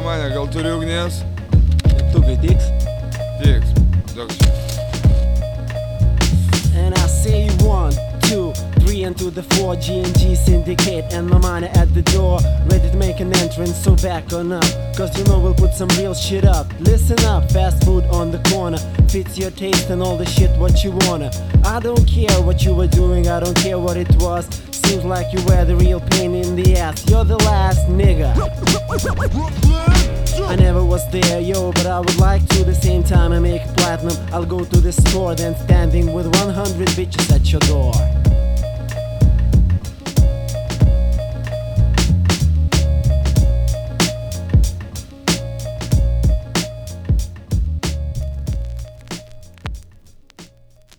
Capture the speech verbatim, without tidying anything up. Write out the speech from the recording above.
visuomanė, gal turi ugnies? Degtukai tiks? Tiks. Toks. And I say one, two, three and to the four, G and G syndicate and my money at the door, ready to make an entrance, so back on up, cause you know we'll put some real shit up. Listen up, fast food on the corner, fits your taste and all the shit what you wanna. I don't care what you were doing, I don't care what it was, seems like you were the real pain in the ass. You're the last nigga. I never was there, yo, but I would like to. The same time I make platinum, I'll go to the store, then standing with one hundred bitches at your door.